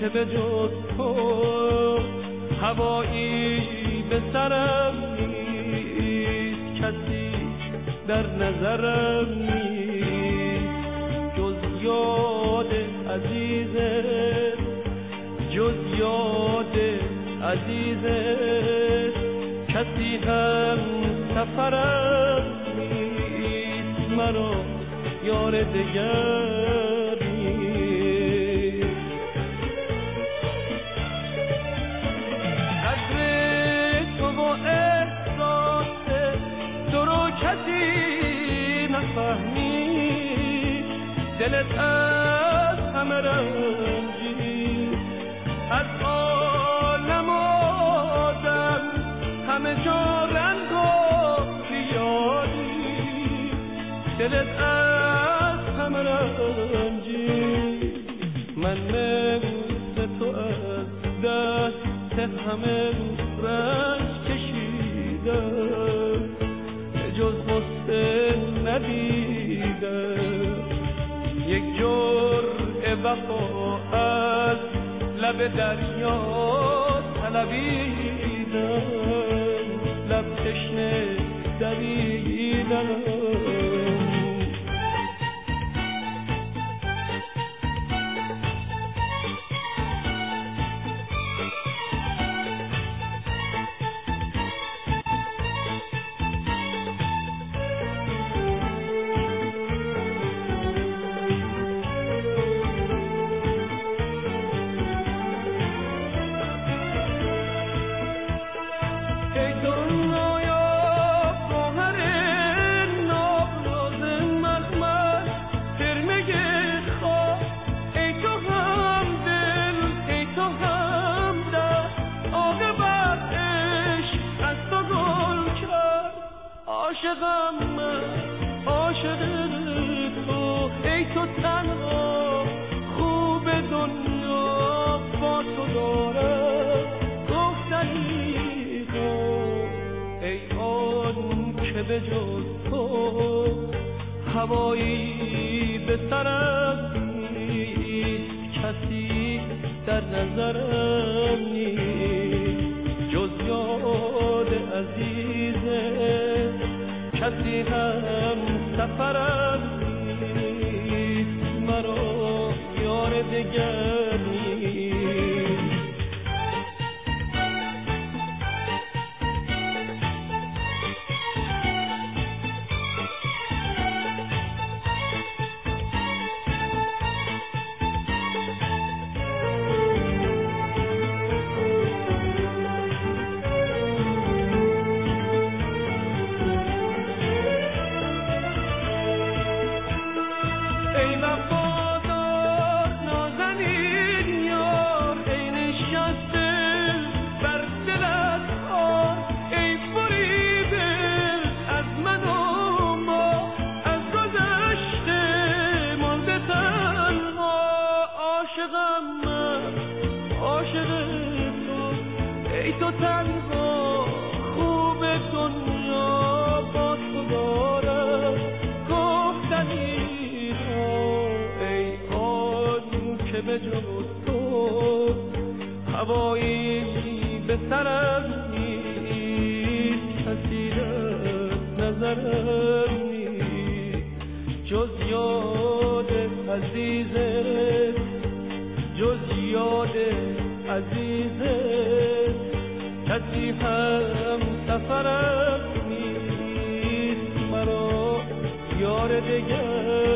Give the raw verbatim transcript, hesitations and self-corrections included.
که به جز تو هوایی به سرم نیست، کسی در نظرم نیست جز یاد عزیزت، جز یاد عزیزت. کسی هم سفرم نیست، مرا یار دگر نیست. قدر تو و احساس تو رو کسی نفهمید، دلت از همه رنجی، از عالم آدم همه جا رنگ و پیالی، دلت از همه رنجی. من مثل تو از دست همه رنج کشیدم، جز حسن ندیدم. یک جرعه وفا از لب دریا طلبیدم، لب تشنه دویدم. عاشقم من، عاشق تو، ای تو تنها خوب دنیا با تو دارم گفتنی تو. ای آن که به جز تو هوایی به سرم نیست، کسی در نظرم نیست جز یاد عزیزت. کسی هم سفرم نیست، مرا یار دگر نیست. ای تو تنها خوب دنیا با تو دارم گفتنی رو. ای آن که به جز تو هوایی به سرم نیست، کسی در نظرم نیست جز یاد عزیزت، جز یاد عزیزت. کسی هم سفرم نیست، مرا یار دگر